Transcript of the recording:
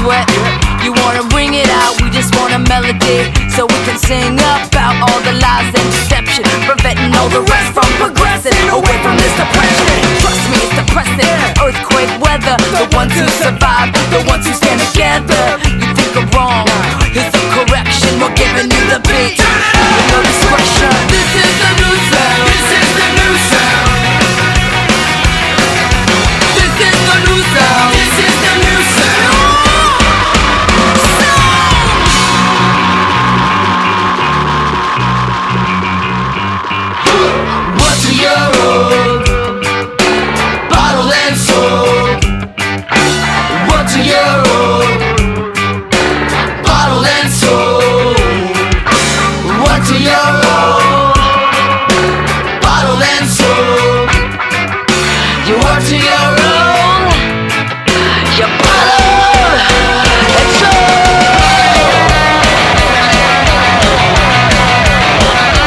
sweat. You wanna bring it out, we just want a melody, so we can sing about all the lies and deception, preventing all the rest from progressing away from this depression. Trust me, it's depressing. Earthquake weather, the ones who survive, the ones who stand together.